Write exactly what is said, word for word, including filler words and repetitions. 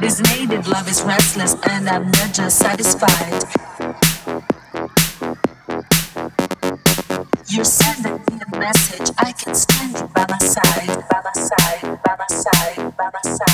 This native love is restless and I'm not just satisfied. You're sending me a message, I can stand it by my side, by my side, by my side, by my side.